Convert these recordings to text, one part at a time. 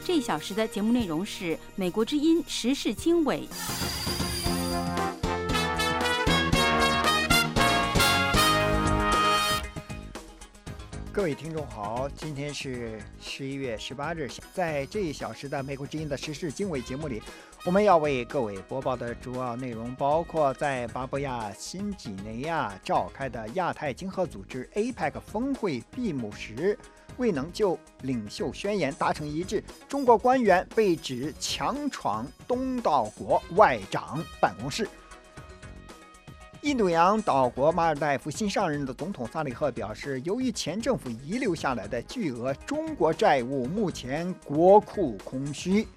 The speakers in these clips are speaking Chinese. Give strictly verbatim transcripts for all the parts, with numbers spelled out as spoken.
这一小时的节目内容是美国之音时事经纬。 各位听众好，今天是十一月十八日，在这一小时的美国之音的时事经纬节目里，我们要为各位播报的主要内容包括在巴布亚新几内亚召开的亚太经合组织 A P E C 峰会闭幕时未能就领袖宣言达成一致，中国官员被指强闯东道国外长办公室。印度洋岛国马尔代夫新上任的总统萨利赫表示，由于前政府遗留下来的巨额中国债务，目前国库空虚。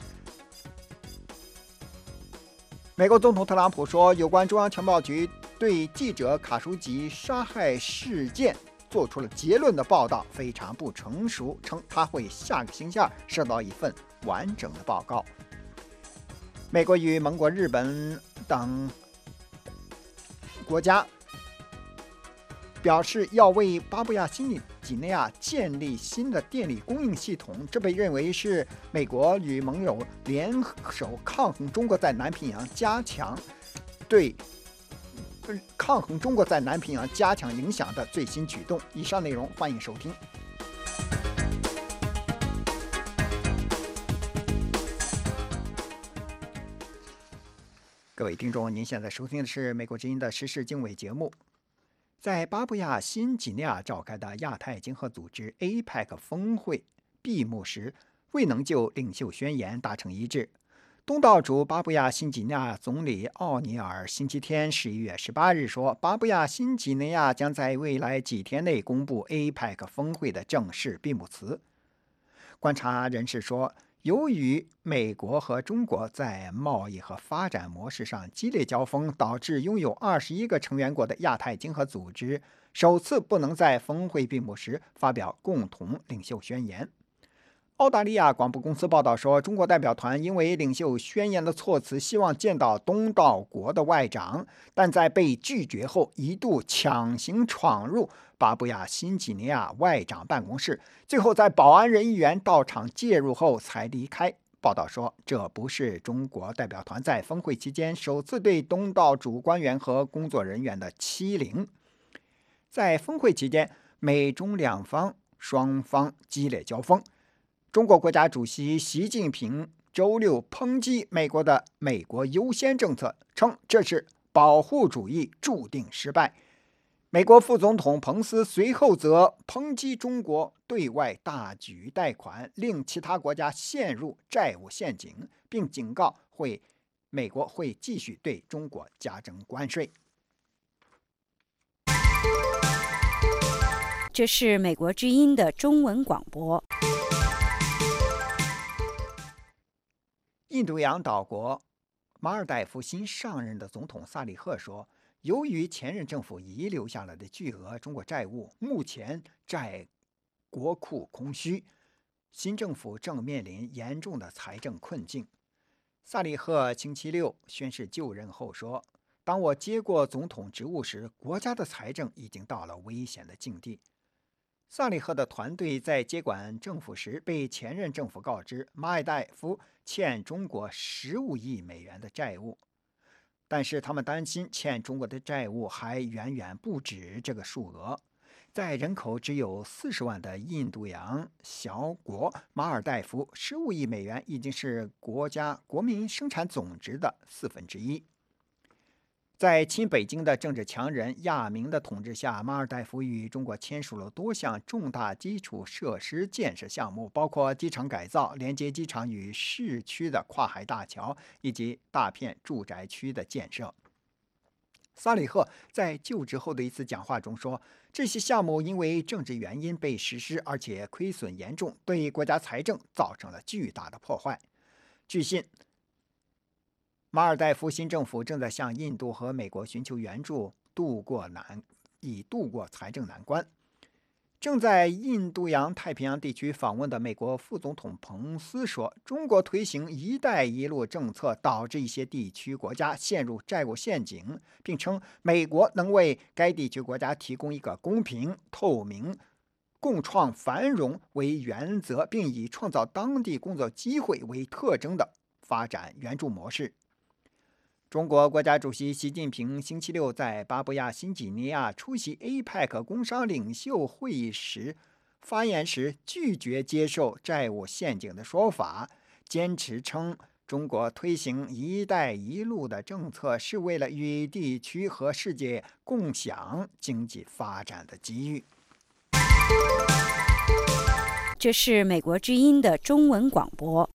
美国总统特朗普说，有关中央情报局对记者卡舒吉杀害事件做出了结论的报道非常不成熟，称他会下个星期二收到一份完整的报告。美国与盟国日本等国家表示要为巴布亚新几内亚建立新的电力供应系统，这被认为是美国与盟友联手抗衡中国在南平洋加强对抗衡中国在南平洋加强影响的最新举动。以上内容欢迎收听。各位听众，您现在收听的是美国之音的时事经纬节目。在巴布亚新几内亚召开的亚太经合组织 A P E C 峰会闭幕时未能就领袖宣言达成一致。东道主巴布亚新几内亚总理奥尼尔星期天十一月十八日说，巴布亚新几内亚将在未来几天内公布 A P E C 峰会的正式闭幕词。观察人士说，由于美国和中国在贸易和发展模式上激烈交锋，导致拥有二十一个成员国的亚太经合组织首次不能在峰会闭幕时发表共同领袖宣言。澳大利亚广播公司报道说，中国代表团因为领袖宣言的措辞希望见到东道国的外长，但在被拒绝后一度强行闯入巴布亚新几内亚外长办公室，最后在保安人员到场介入后才离开。报道说，这不是中国代表团在峰会期间首次对东道主官员和工作人员的欺凌。在峰会期间，美中两方双方激烈交锋。中国国家主席习近平周六抨击美国的美国优先政策，称这是保护主义注定失败。美国副总统彭斯随后则抨击中国对外大举贷款，令其他国家陷入债务陷阱，并警告会美国会继续对中国加征关税。 这是美国之音的中文广播。 印度洋岛国马尔代夫新上任的总统萨利赫说，由于前任政府遗留下来的巨额中国债务，目前债国库空虚，新政府正面临严重的财政困境。萨利赫星期六宣誓就任后说，当我接过总统职务时，国家的财政已经到了危险的境地。萨利赫的团队在接管政府时被前任政府告知，马尔代夫欠中国十五亿美元的债务，但是他们担心欠中国的债务还远远不止这个数额。在人口只有四十万的印度洋小国马尔代夫，十五亿美元已经是国家国民生产总值的四分之一。在亲北京的政治强人亚明的统治下，马尔代夫与中国签署了多项重大基础设施建设项目，包括机场改造、连接机场与市区的跨海大桥，以及大片住宅区的建设。萨里赫在就职后的一次讲话中说，这些项目因为政治原因被实施，而且亏损严重，对国家财政造成了巨大的破坏。据悉，马尔代夫新政府正在向印度和美国寻求援助，度过难以度过财政难关。正在印度洋太平洋地区访问的美国副总统彭斯说，中国推行“一带一路”政策导致一些地区国家陷入债务陷阱，并称美国能为该地区国家提供一个公平、透明、 共创繁荣为原则，并以创造当地工作机会为特征的发展援助模式。中国国家主席习近平星期六在巴布亚新几内亚出席 A P E C 工商领袖会议时发言时，拒绝接受债务陷阱的说法，坚持称中国推行“一带一路”的政策是为了与地区和世界共享经济发展的机遇。 这是美国之音的中文广播。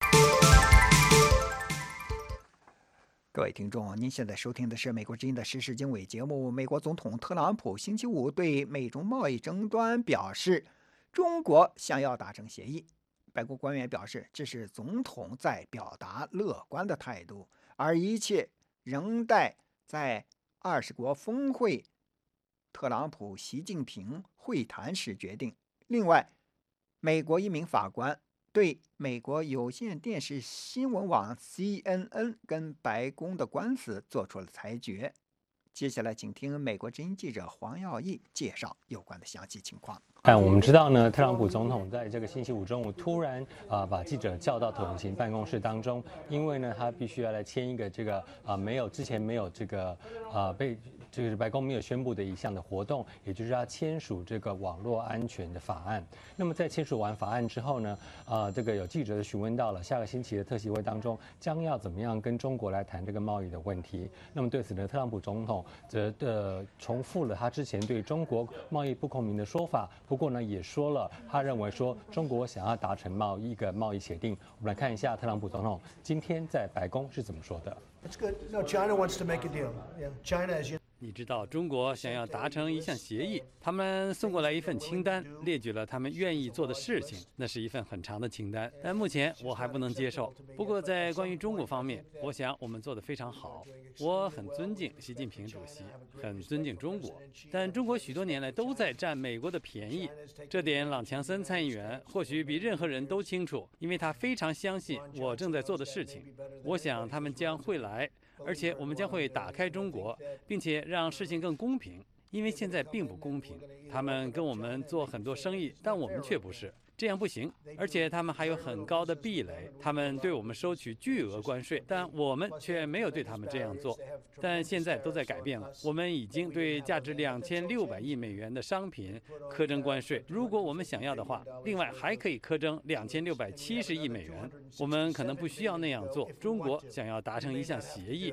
各位听众，您现在收听的是美国之音的时事经纬节目。美国总统特朗普星期五对美中贸易争端表示，中国想要达成协议。白宫官员表示，这是总统在表达乐观的态度，而一切仍待在二十国峰会特朗普习近平会谈时决定。另外，美国一名法官对美国有线电视新闻网 C N N 跟白宫的官司做出了裁决。接下来请听美国之音记者黄耀义介绍有关的详细情况。 但我们知道呢，特朗普总统在这个星期五中午突然啊、呃、把记者叫到统行办公室当中，因为呢他必须要来签一个这个啊、呃、没有之前没有这个啊、呃、被这个白宫没有宣布的一项的活动，也就是要签署这个网络安全的法案。那么在签署完法案之后呢，啊、呃、这个有记者询问到了下个星期的特席会当中将要怎么样跟中国来谈这个贸易的问题。那么对此呢，特朗普总统则的重复了他之前对中国贸易不公平的说法。不过呢，也说了，他认为说中国想要达成贸易一个贸易协定。我们来看一下特朗普总统今天在白宫是怎么说的。 It's good. No, China wants to make a deal. Yeah, China, as you. 你知道，中国想要达成一项协议，他们送过来一份清单，列举了他们愿意做的事情。那是一份很长的清单，但目前我还不能接受。不过，在关于中国方面，我想我们做得非常好。我很尊敬习近平主席，很尊敬中国，但中国许多年来都在占美国的便宜，这点朗强森参议员或许比任何人都清楚，因为他非常相信我正在做的事情。我想他们将会来。而且我们将会打开中国，并且让事情更公平，因为现在并不公平。他们跟我们做很多生意，但我们却不是，这样不行。而且他们还有很高的壁垒，他们对我们收取巨额关税，但我们却没有对他们这样做。但现在都在改变了，我们已经对价值两千六百亿美元的商品苛征关税，如果我们想要的话，另外还可以苛征两千六百七十亿美元。我们可能不需要那样做。中国想要达成一项协议。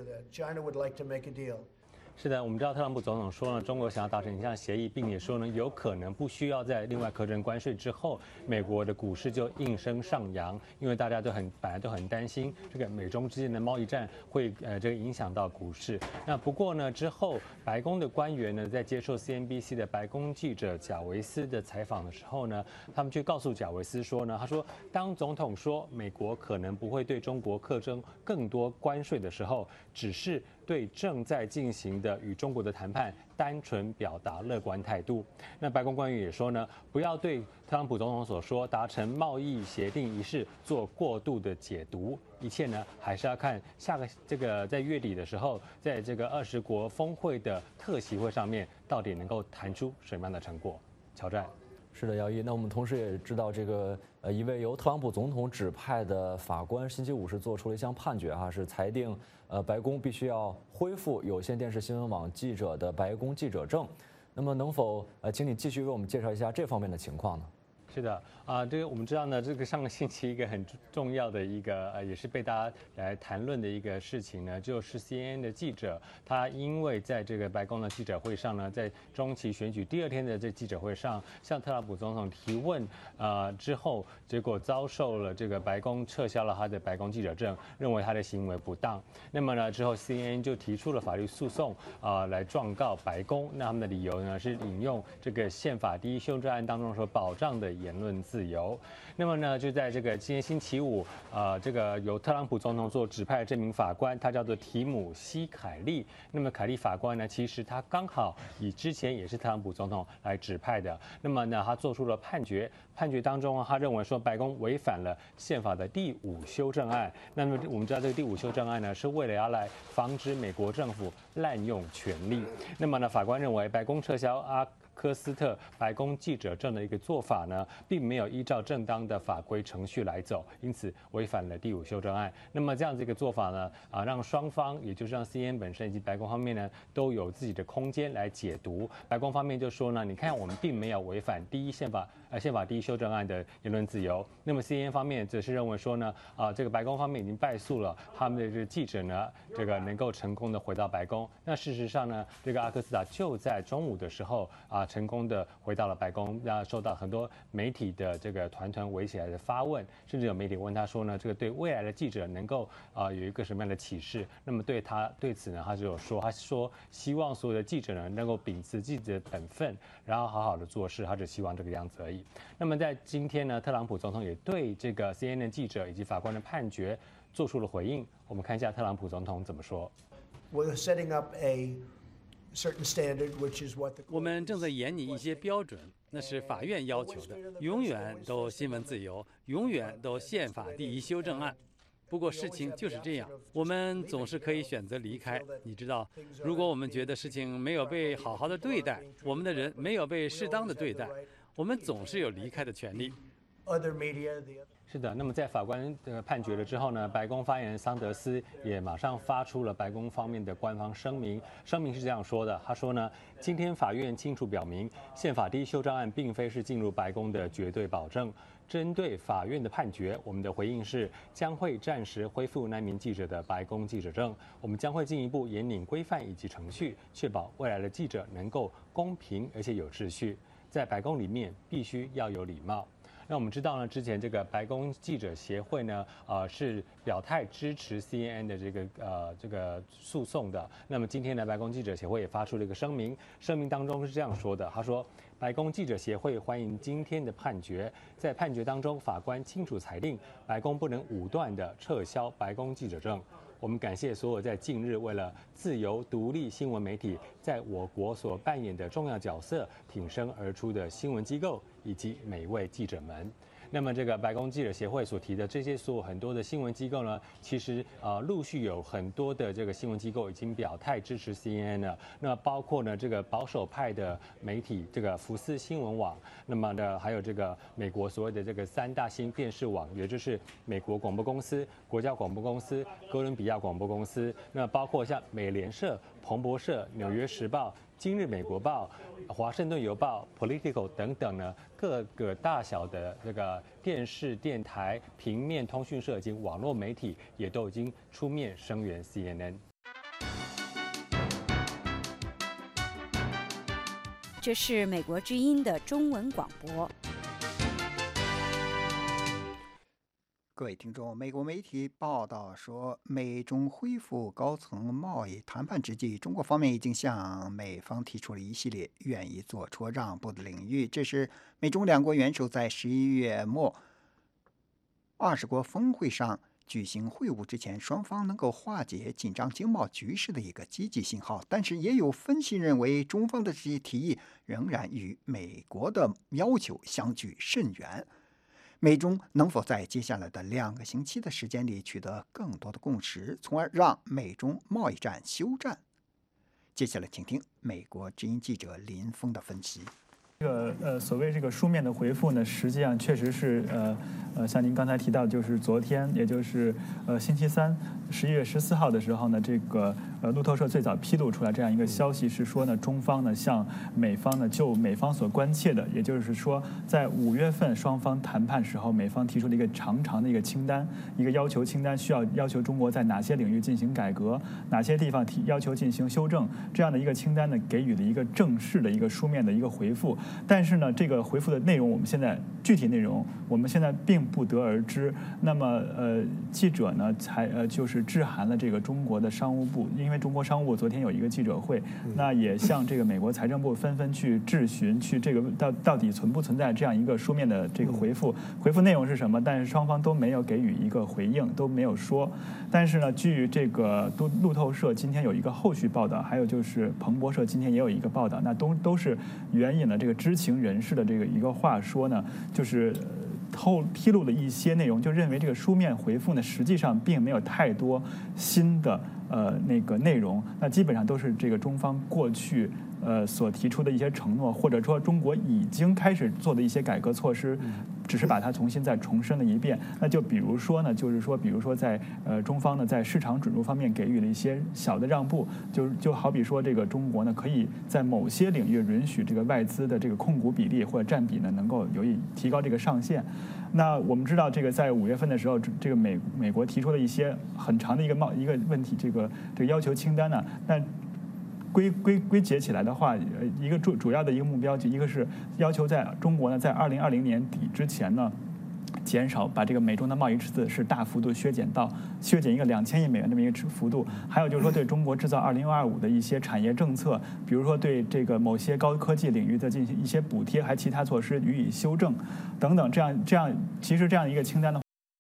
是的，我们知道特朗普总统说呢，中国想要达成一项协议，并且说呢，有可能不需要在另外苛征关税之后，美国的股市就应声上扬，因为大家都很本来都很担心这个美中之间的贸易战会呃这个影响到股市。那不过呢，之后白宫的官员呢在接受 C N B C 的白宫记者贾维斯的采访的时候呢，他们就告诉贾维斯说呢，他说当总统说美国可能不会对中国课征更多关税的时候，只是对正在进行的与中国的谈判单纯表达乐观态度。那白宫官员也说呢，不要对特朗普总统所说达成贸易协定一事做过度的解读，一切呢还是要看下个这个在月底的时候，在这个二十国峰会的特席会上面，到底能够谈出什么样的成果。乔战。 是的，姚一。那我们同时也知道，这个呃一位由特朗普总统指派的法官星期五是做出了一项判决哈，是裁定呃白宫必须要恢复有线电视新闻网记者的白宫记者证。那么能否呃请你继续为我们介绍一下这方面的情况呢？ 是的啊、呃，这个我们知道呢，这个上个星期一个很重要的一个呃，也是被大家来谈论的一个事情呢，就是 C N N 的记者，他因为在这个白宫的记者会上呢，在中期选举第二天的这记者会上，向特朗普总统提问，呃之后，结果遭受了这个白宫撤销了他的白宫记者证，认为他的行为不当。那么呢，之后 C N N 就提出了法律诉讼啊、呃，来状告白宫。那他们的理由呢，是引用这个宪法第一修正案当中所保障的言论自由。那么呢，就在这个今天星期五，呃，这个由特朗普总统所指派的这名法官，他叫做提姆西凯利。那么凯利法官呢，其实他刚好以之前也是特朗普总统来指派的。那么呢，他做出了判决，判决当中啊，他认为说白宫违反了宪法的第五修正案。那么我们知道这个第五修正案呢，是为了要来防止美国政府滥用权力。那么呢，法官认为白宫撤销啊。 科斯特白宫记者证的一个做法呢，并没有依照正当的法规程序来走，因此违反了第五修正案。那么这样子一个做法呢，啊，让双方，也就是让 C N N 本身以及白宫方面呢，都有自己的空间来解读。白宫方面就说呢，你看我们并没有违反第一宪法呃宪法第一修正案的言论自由。那么 C N N 方面则是认为说呢，啊，这个白宫方面已经败诉了，他们的这个记者呢，这个能够成功的回到白宫。那事实上呢，这个阿克斯塔就在中午的时候啊，成功的回到了白宫，那受到很多媒体的这个团团围起来的发问，甚至有媒体问他说呢，这个对未来的记者能够啊有一个什么样的启示？那么对他对此呢，他就有说，他说希望所有的记者呢能够秉持记者的本分，然后好好的做事，他只希望这个样子而已。那么在今天呢，特朗普总统也对这个 C N N 记者以及法官的判决做出了回应。我们看一下特朗普总统怎么说。 We're setting up a certain standard, which is what the 我们正在研拟一些标准，那是法院要求的，永远都新闻自由，永远都宪法第一修正案。不过事情就是这样，我们总是可以选择离开。你知道，如果我们觉得事情没有被好好的对待，我们的人没有被适当的对待，我们总是有离开的权利。 other media, the other 是的，那么在法官的判决了之后呢，白宫发言人桑德斯也马上发出了白宫方面的官方声明。声明是这样说的，他说呢，今天法院清楚表明，宪法第一修正案并非是进入白宫的绝对保证。针对法院的判决，我们的回应是将会暂时恢复那名记者的白宫记者证。我们将会进一步严谨规范以及程序，确保未来的记者能够公平而且有秩序。在白宫里面必须要有礼貌。那我们知道呢，之前这个白宫记者协会呢，呃，是表态支持 C N N 的这个呃这个诉讼的。那么今天呢，白宫记者协会也发出了一个声明，声明当中是这样说的，他说，白宫记者协会欢迎今天的判决，在判决当中，法官清楚裁定，白宫不能武断地撤销白宫记者证。我们感谢所有在近日为了自由独立新闻媒体在我国所扮演的重要角色挺身而出的新闻机构以及每位记者们。那么这个白宫记者协会所提的这些所有很多的新闻机构呢，其实呃陆续有很多的这个新闻机构已经表态支持 C N N 了。那包括呢这个保守派的媒体这个福斯新闻网，那么呢还有这个美国所谓的这个三大新电视网，也就是美国广播公司、国家广播公司、哥伦比亚广播公司。那包括像美联社、彭博社、纽约时报、今日美国报、华盛顿邮报、Politico 等等呢，各个大小的这个电视、电台、平面通讯社以及网络媒体，也都已经出面声援 C N N。 这是美国之音的中文广播。 各位听众，美国媒体报道说，美中恢复高层贸易谈判之际，中国方面已经向美方提出了一系列愿意做出让步的领域。这是美中两国元首在十一月末二十国峰会上举行会晤之前，双方能够化解紧张经贸局势的一个积极信号。但是也有分析认为，中方的这些提议仍然与美国的要求相距甚远。美中能否在接下来的两个星期的时间里取得更多的共识，从而让美中贸易战休战？接下来请听美国之音记者林峰的分析。 这个呃，所谓这个书面的回复呢，实际上确实是呃呃，像您刚才提到，就是昨天，也就是呃星期三，十一月十四号的时候呢，这个呃路透社最早披露出来这样一个消息，是说呢，中方呢向美方呢就美方所关切的，也就是说，在五月份双方谈判时候，美方提出了一个长长的一个清单，一个要求清单，需要要求中国在哪些领域进行改革，哪些地方提要求进行修正，这样的一个清单呢，给予了一个正式的一个书面的一个回复。但是呢，这个回复的内容，我们现在具体内容，我们现在并不得而知。那么，呃，记者呢，才呃就是致函了这个中国的商务部，因为中国商务部昨天有一个记者会，那也向这个美国财政部纷纷去质询，去这个到到底存不存在这样一个书面的这个回复，回复内容是什么？但是双方都没有给予一个回应，都没有说。但是呢，据这个路路透社今天有一个后续报道，还有就是彭博社今天也有一个报道，那都都是援引了这个知情人士的这个一个话说呢，就是透披露了一些内容，就认为这个书面回复呢，实际上并没有太多新的呃那个内容，那基本上都是这个中方过去呃所提出的一些承诺，或者说中国已经开始做的一些改革措施，只是把它重新再重申了一遍。那就比如说呢，就是说，比如说在呃中方呢在市场准入方面给予了一些小的让步，就就好比说这个中国呢可以在某些领域允许这个外资的这个控股比例或者占比呢能够有以提高这个上限。那我们知道，这个在五月份的时候，这个美美国提出了一些很长的一个贸一个问题，这个这个要求清单呢，但归归归结起来的话，呃，一个主主要的一个目标，就一个是要求在中国呢，在二零二零年底之前呢，减少把这个美中的贸易赤字是大幅度削减到削减一个两千亿美元这么一个幅度。还有就是说，对中国制造二零二五的一些产业政策，比如说对这个某些高科技领域的进行一些补贴，还其他措施予以修正等等。这样这样，其实这样一个清单的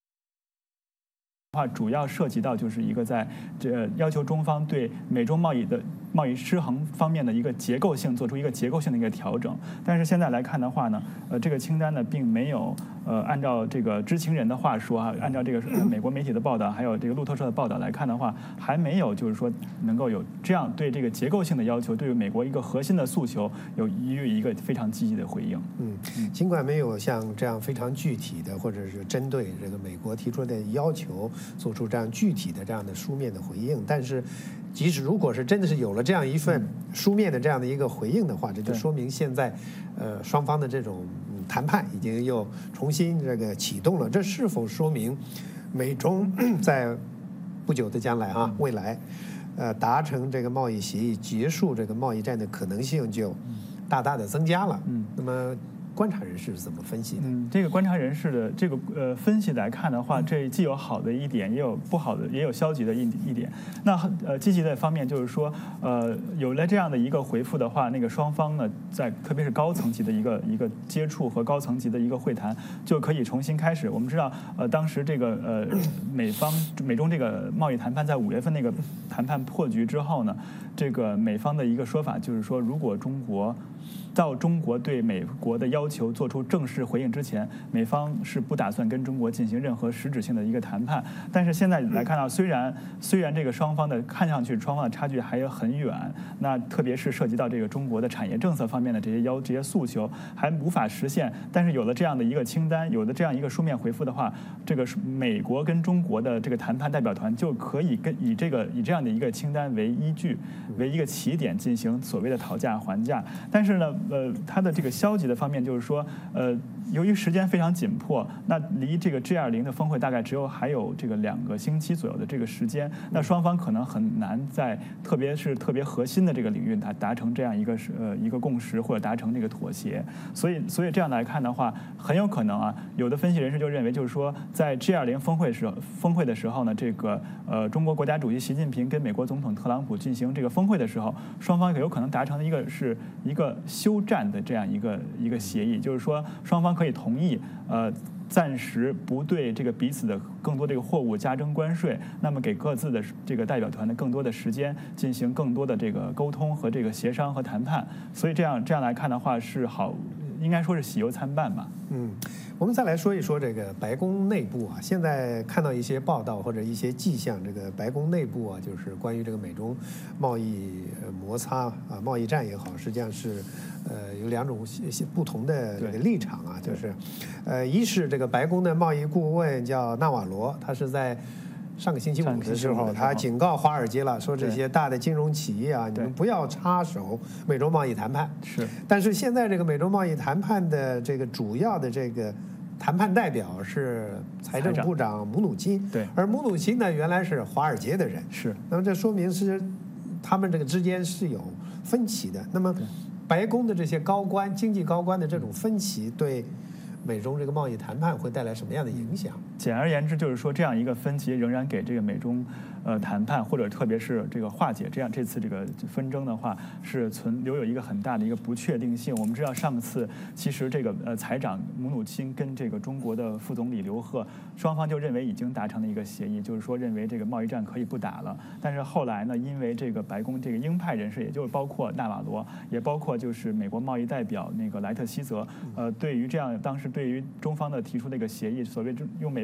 话，主要涉及到就是一个在这要求中方对美中贸易的贸易失衡方面的一个结构性做出一个结构性的一个调整。但是现在来看的话呢，呃，这个清单呢并没有呃按照这个知情人的话说啊，按照这个美国媒体的报道，还有这个路透社的报道来看的话，还没有就是说能够有这样对这个结构性的要求，对于美国一个核心的诉求有予以一个非常积极的回应。 嗯，尽管没有像这样非常具体的，或者是针对这个美国提出的要求做出这样具体的这样的书面的回应，但是即使如果是真的是有了这样一份书面的这样的一个回应的话，这就说明现在呃双方的这种谈判已经又重新这个启动了。这是否说明美中在不久的将来啊未来呃达成这个贸易协议，结束这个贸易战的可能性就大大的增加了？嗯，那么观察人士是怎么分析的？ 嗯，这个观察人士的这个呃分析来看的话，这既有好的一点，也有不好的，也有消极的一一点。那呃积极的方面就是说，呃有了这样的一个回复的话，那个双方呢，在特别是高层级的一个一个接触和高层级的一个会谈，就可以重新开始。我们知道，呃当时这个呃美方美中这个贸易谈判在五月份那个谈判破局之后呢，这个美方的一个说法就是说，如果中国到中国对美国的要求做出正式回应之前，美方是不打算跟中国进行任何实质性的一个谈判。但是现在来看到，虽然虽然这个双方的看上去双方的差距还有很远，那特别是涉及到这个中国的产业政策方面的这些要这些诉求还无法实现，但是有了这样的一个清单，有了这样一个书面回复的话，这个美国跟中国的这个谈判代表团就可以跟以这个以这样的一个清单为依据，为一个起点进行所谓的讨价还价。但是呢，呃，它的这个消极的方面就是说，呃，由于时间非常紧迫，那离这个 G 二十 的峰会大概只有还有这个两个星期左右的这个时间，那双方可能很难在特别是特别核心的这个领域达达成这样一个是呃一个共识或者达成这个妥协。所以所以这样来看的话，很有可能啊，有的分析人士就认为就是说，在 G 二十 峰会时峰会的时候呢，这个呃中国国家主席习近平跟美国总统特朗普进行这个峰会的时候，双方有可能达成的一个是一个休战的这样一个一个协议，就是说双方可以同意呃暂时不对这个彼此的更多这个货物加征关税，那么给各自的这个代表团的更多的时间进行更多的这个沟通和这个协商和谈判。所以这样这样来看的话是好，应该说是喜忧参半吧。 嗯，我们再来说一说这个白宫内部啊，现在看到一些报道或者一些迹象，这个白宫内部啊，就是关于这个美中贸易摩擦啊，贸易战也好，实际上是呃有两种不同的这个立场啊，就是呃一是这个白宫的贸易顾问叫纳瓦罗，他是在上个星期五的时候，他警告华尔街了，说这些大的金融企业啊，你们不要插手美中贸易谈判。 是， 但是现在这个美中贸易谈判的这个主要的这个谈判代表是财政部长姆努钦， 对， 而姆努钦呢原来是华尔街的人， 是， 那么这说明是他们这个之间是有分歧的。那么白宫的这些高官、经济高官的这种分歧，对美中这个贸易谈判会带来什么样的影响？ 简而言之，就是说这样一个分歧仍然给这个美中呃谈判，或者特别是这个化解这样这次这个纷争的话，是存留有一个很大的一个不确定性。我们知道上次其实这个呃财长姆努钦跟这个中国的副总理刘鹤双方就认为已经达成了一个协议，就是说认为这个贸易战可以不打了。但是后来呢，因为这个白宫这个鹰派人士，也就是包括纳瓦罗，也包括就是美国贸易代表那个莱特希泽，呃，对于这样当时对于中方的提出的一个协议，所谓用美方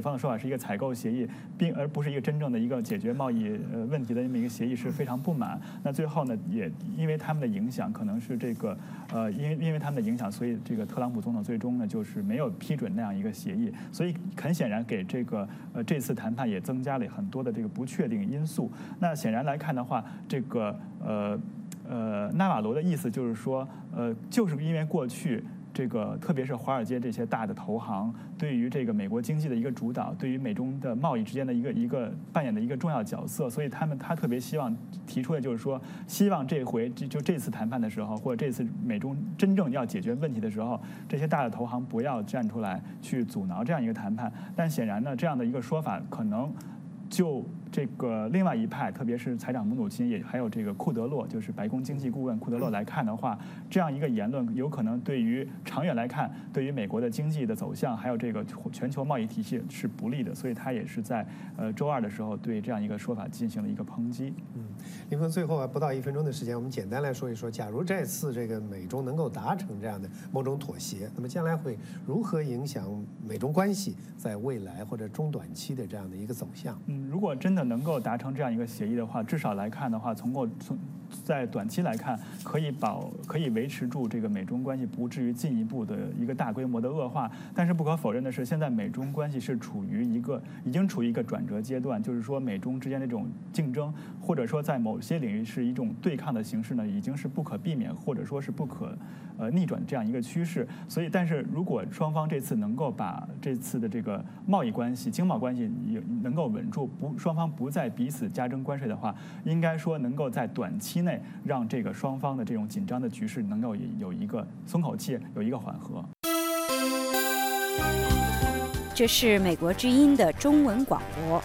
方的说法是一个采购协议，并而不是一个真正的一个解决贸易呃问题的这么一个协议，是非常不满。那最后呢，也因为他们的影响，可能是这个呃，因为因为他们的影响，所以这个特朗普总统最终呢就是没有批准那样一个协议，所以很显然给这个呃这次谈判也增加了很多的这个不确定因素。那显然来看的话，这个呃呃纳瓦罗的意思就是说，呃，就是因为过去。这个特别是华尔街这些大的投行对于这个美国经济的一个主导，对于美中的贸易之间的一个一个扮演的一个重要角色，所以他们他特别希望提出的就是说，希望这回就就这次谈判的时候，或者这次美中真正要解决问题的时候，这些大的投行不要站出来去阻挠这样一个谈判。但显然呢，这样的一个说法可能就这个另外一派，特别是财长姆努钦，也还有这个库德洛，就是白宫经济顾问库德洛来看的话，这样一个言论有可能对于长远来看，对于美国的经济的走向，还有这个全球贸易体系是不利的。所以他也是在呃周二的时候对这样一个说法进行了一个抨击。 嗯，林峰，最后啊不到一分钟的时间，我们简单来说一说，假如这次这个美中能够达成这样的某种妥协，那么将来会如何影响美中关系在未来或者中短期的这样的一个走向？ 嗯，如果真的能够达成这样一个协议的话，至少来看的话，从过从在短期来看，可以保可以维持住这个美中关系不至于进一步的一个大规模的恶化。但是不可否认的是，现在美中关系是处于一个已经处于一个转折阶段，就是说美中之间的这种竞争，或者说在某些领域是一种对抗的形式呢，已经是不可避免，或者说是不可呃逆转这样一个趋势。所以，但是如果双方这次能够把这次的这个贸易关系、经贸关系也能够稳住，不双方不再彼此加征关税的话，应该说能够在短期内让这个双方的这种紧张的局势能够有一个松口气，有一个缓和。 这是美国之音的中文广播。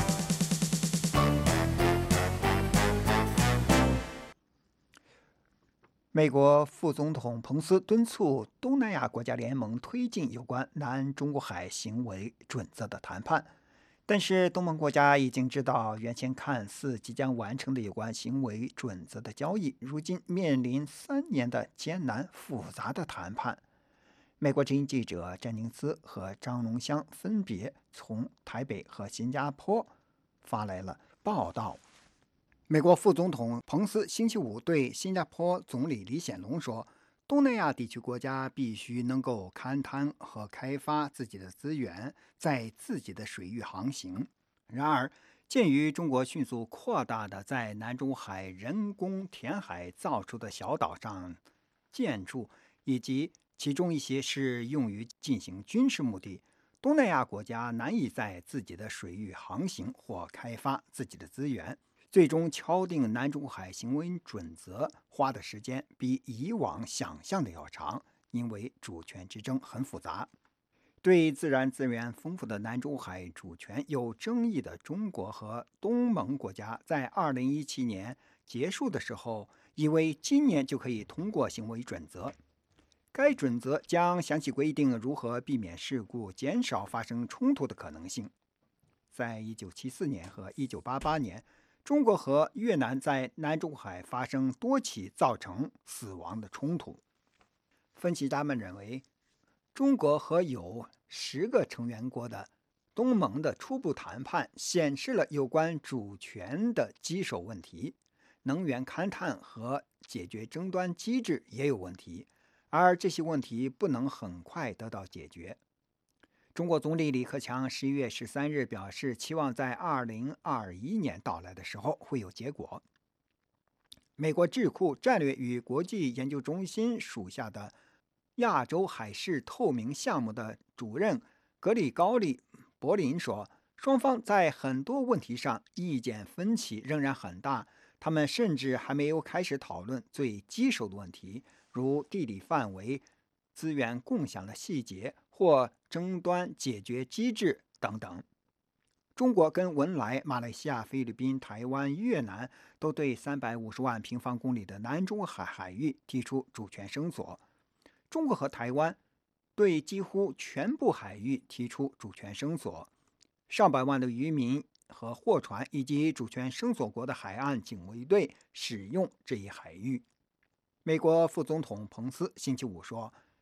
美国副总统彭斯敦促东南亚国家联盟推进有关南中国海行为准则的谈判，但是东盟国家已经知道，原先看似即将完成的有关行为准则的交易，如今面临三年的艰难复杂的谈判。美国之音记者詹宁斯和张荣香分别从台北和新加坡发来了报道。美国副总统彭斯星期五对新加坡总理李显龙说，东南亚地区国家必须能够勘探和开发自己的资源，在自己的水域航行。然而，鉴于中国迅速扩大的在南中海人工填海造出的小岛上建筑，以及其中一些是用于进行军事目的，东南亚国家难以在自己的水域航行或开发自己的资源。最终敲定南中海行为准则花的时间比以往想象的要长，因为主权之争很复杂。对自然资源丰富的南中海主权有争议的中国和东盟国家，在二零一七年结束的时候，以为今年就可以通过行为准则。该准则将详细规定如何避免事故，减少发生冲突的可能性。在一九七四年和一九八八年，中国和越南在南中海发生多起造成死亡的冲突。分析家们认为，中国和有十个成员国的东盟的初步谈判显示了有关主权的棘手问题，能源勘探和解决争端机制也有问题，而这些问题不能很快得到解决。中国总理李克强十一月十三日表示，期望在二零二一年到来的时候会有结果。美国智库战略与国际研究中心属下的亚洲海事透明项目的主任格里高利·柏林说，双方在很多问题上意见分歧仍然很大，他们甚至还没有开始讨论最棘手的问题，如地理范围、资源共享的细节或争端解决机制等等。中国跟文莱、马来西亚、菲律宾、台湾、越南都对三百五十万平方公里的南中海海域提出主权声索。中国和台湾对几乎全部海域提出主权声索。上百万的渔民和货船以及主权声索国的海岸警卫队使用这一海域。美国副总统彭斯星期五说，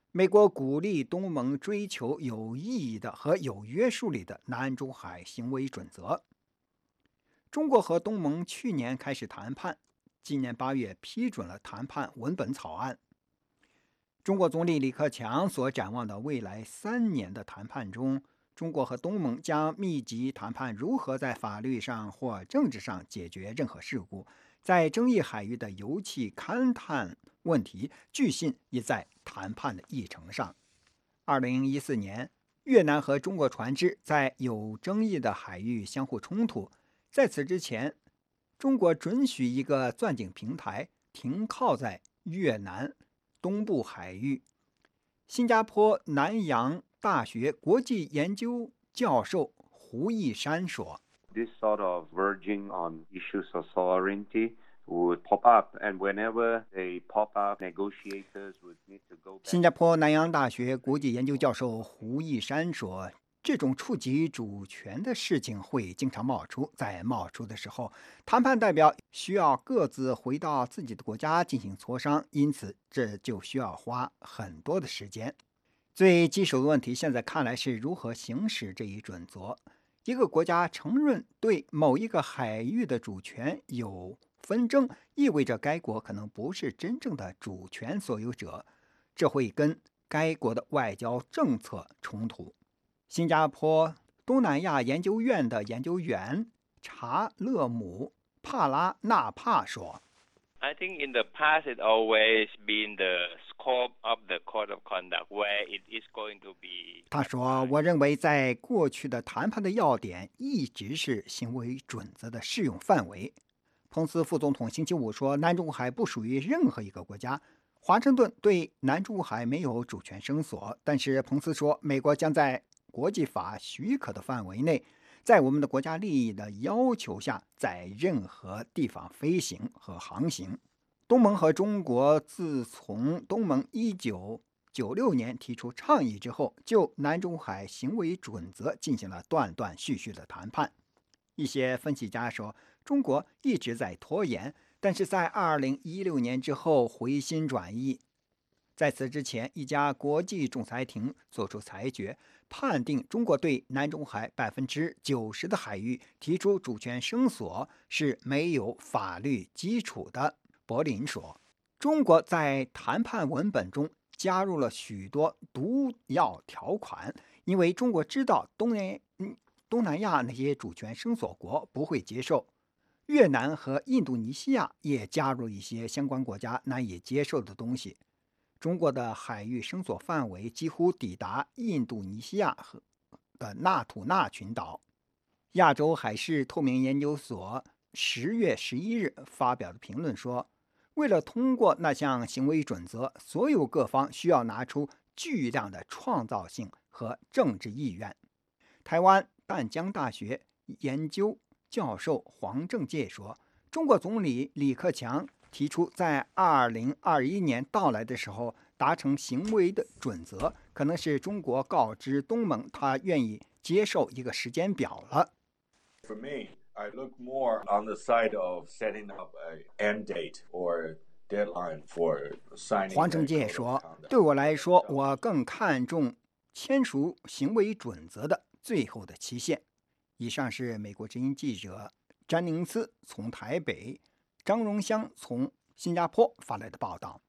美国鼓励东盟追求有意义的和有约束力的南中海行为准则。中国和东盟去年开始谈判，今年八月批准了谈判文本草案。中国总理李克强所展望的未来三年的谈判中，中国和东盟将密集谈判如何在法律上或政治上解决任何事故。在争议海域的油气勘探问题，据信也在谈判的议程上。二零一四年，越南和中国船只在有争议的海域相互冲突。在此之前，中国准许一个钻井平台停靠在越南东部海域。新加坡南洋大学国际研究教授胡一山说 ：“This sort of verging on issues of sovereignty would pop up, and whenever they pop up, negotiators would need to go back.” 新加坡南洋大学国际研究教授胡一山说：“这种触及主权的事情会经常冒出，在冒出的时候，谈判代表需要各自回到自己的国家进行磋商，因此这就需要花很多的时间。最棘手的问题现在看来是如何行使这一准则。一个国家承认对某一个海域的主权有纷争，意味着该国可能不是真正的主权所有者，这会跟该国的外交政策冲突。”新加坡东南亚研究院的研究员查勒姆·帕拉纳帕说 I think in the past it always been the scope of the code of conduct where it is going to be. 他说，我认为在过去的谈判的要点一直是行为准则的适用范围。彭斯副总统星期五说，南中海不属于任何一个国家，华盛顿对南中海没有主权声索，但是彭斯说，美国将在国际法许可的范围内，在我们的国家利益的要求下，在任何地方飞行和航行。东盟和中国自从东盟一九九六年提出倡议之后，就南中海行为准则进行了断断续续的谈判。一些分析家说，中国一直在拖延，但是在二零一六年之后回心转意。在此之前，一家国际仲裁庭作出裁决，判定中国对南中海百分之九十的海域提出主权声索是没有法律基础的。柏林说，中国在谈判文本中加入了许多毒药条款，因为中国知道东南东南亚那些主权声索国不会接受。越南和印度尼西亚也加入一些相关国家难以接受的东西。中国的海域声索范围几乎抵达印度尼西亚和的纳土纳群岛。亚洲海事透明研究所十月十一日发表的评论说，为了通过那项行为准则，所有各方需要拿出巨量的创造性和政治意愿。台湾淡江大学研究教授黄正介说，中国总理李克强提出在二零二一年到来的时候达成行为的准则，可能是中国告知东盟他愿意接受一个时间表了。 For me, I look more on the side of setting up an end date or deadline for signing. 黄正介说，对我来说，我更看重签署行为准则的最后的期限。以上是美国之音记者詹宁斯从台北，张荣香从新加坡发来的报道。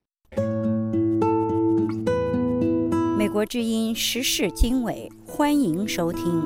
美国之音时事经纬，欢迎收听。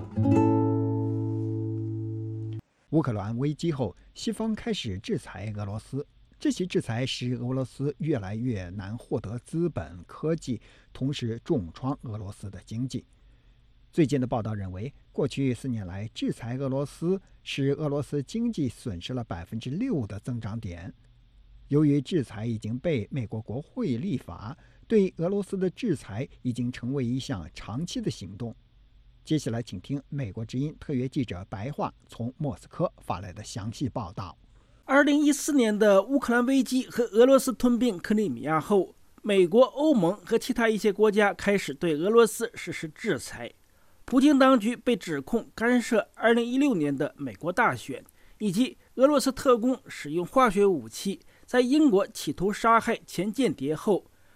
乌克兰危机后，西方开始制裁俄罗斯，这些制裁使俄罗斯越来越难获得资本、科技，同时重创俄罗斯的经济。最近的报道认为，过去四年来，制裁俄罗斯使俄罗斯经济损失了百分之六的增长点。由于制裁已经被美国国会立法，对俄罗斯的制裁已经成为一项长期的行动。接下来，请听美国之音特约记者白桦从莫斯科发来的详细报道。 二零一四年的乌克兰危机和俄罗斯吞并克里米亚后，美国、欧盟和其他一些国家开始对俄罗斯实施制裁。普京当局被指控干涉二零一六年的美国大选，以及俄罗斯特工使用化学武器在英国企图杀害前间谍后，